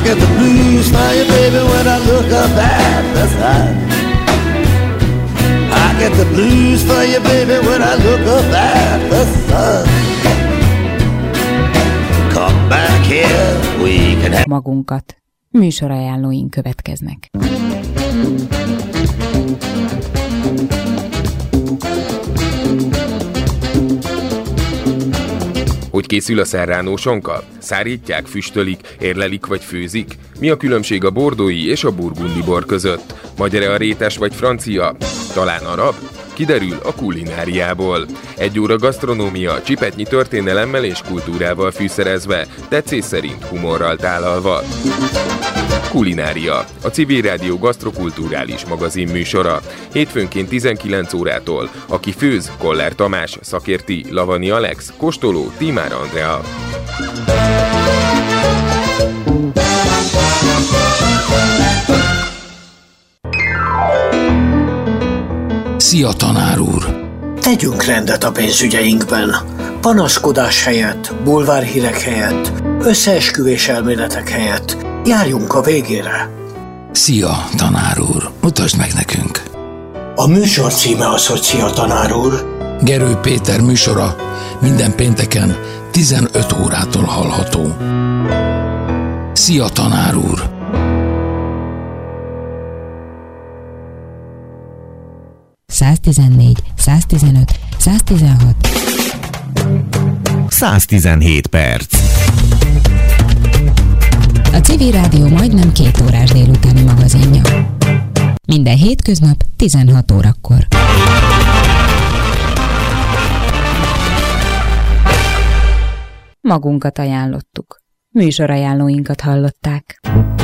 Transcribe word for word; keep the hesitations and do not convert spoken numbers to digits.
get the blues for you, baby, when I look up at the sun. I get the blues for you, baby, when I look up at the sun. Come back here, we can have... Magunkat. Műsorajánlóink következnek. Hogy készül a serrano sonka? Szárítják, füstölik, érlelik vagy főzik? Mi a különbség a bordói és a burgundi bor között? Magyar-e a rétes vagy francia? Talán arab? Kiderül a kulináriából. Egy óra gasztronómia, csipetnyi történelemmel és kultúrával fűszerezve, tetszés szerint humorral tálalva. Kulinária, a Civil Rádió gasztrokulturális magazin műsora. Hétfőnként tizenkilenc órától. Aki főz, Koller Tamás, szakérti, Lavani Alex, kóstoló, Tímár Andrea. Szia, tanár úr! Tegyünk rendet a pénzügyeinkben. Panaszkodás helyett, bulvárhírek helyett, összeesküvés elméletek helyett járjunk a végére. Szia, tanár úr! Mutasd meg nekünk! A műsor címe az, hogy Szia, tanár úr! Gerő Péter műsora minden pénteken tizenöt órától hallható. Szia, tanár úr! száztizennégy, száztizenöt, száztizenhat száztizenhét perc. A Civil Rádió majdnem két órás délutáni magazinja. Minden hétköznap tizenhat órakor. Magunkat ajánlottuk. Műsorajánlóinkat hallották.